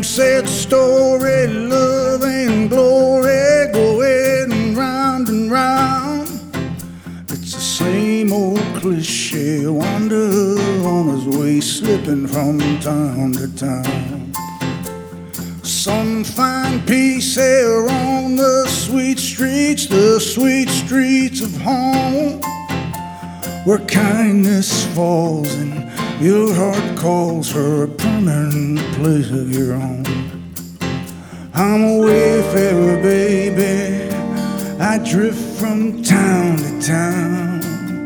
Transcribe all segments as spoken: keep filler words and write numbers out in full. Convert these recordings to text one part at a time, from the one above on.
sad story, love and glory, going round and round. It's the same old cliche, wander on his way, slipping from town to town. Some find peace here on the sweet streets, the sweet streets of home, where kindness falls and your heart calls for a permanent place of your own. I'm a wayfarer, baby, I drift from town to town.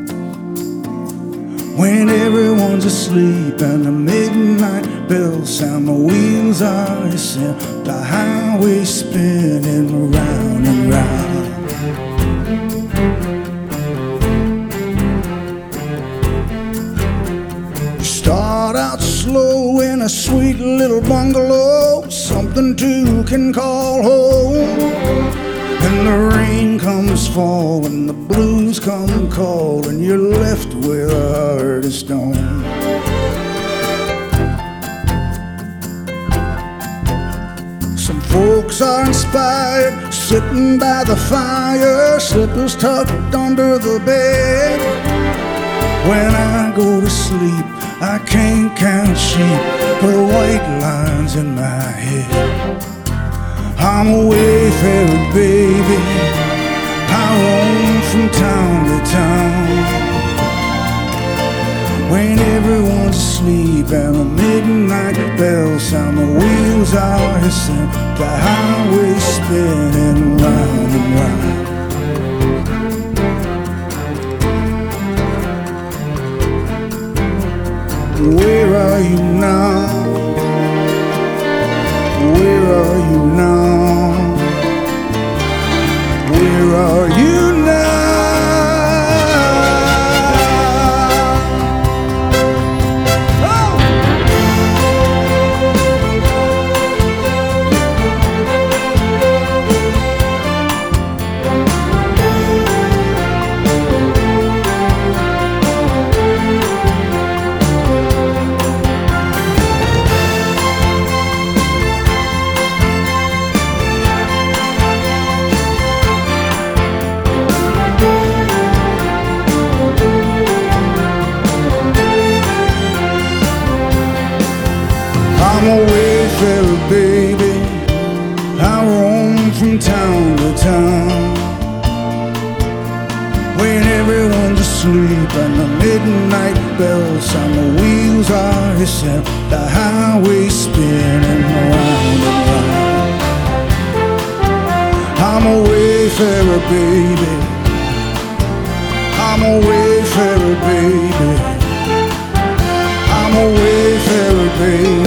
When everyone's asleep and the midnight bells sound, my wheels are hissing, the highway spinning round and round. Start out slow in a sweet little bungalow, something two can call home. And the rain comes fall and the blues come call, and you're left with a heart of stone. Some folks are inspired, sitting by the fire, slippers tucked under the bed. When I go to sleep, I can't count sheep, but white lines in my head. I'm a wayfarer, baby, I roam from town to town. When everyone's asleep and the midnight bells sound, the wheels are hissing, the highway spinning round and round. Where are you now? Where are you now? Where are you now? I'm a wayfarer, baby, I roam from town to town. When everyone's asleep and the midnight bells sound, the wheels are hissing, the highway spinning round and round. I'm a wayfarer, baby, I'm a wayfarer, baby, I'm a wayfarer, baby.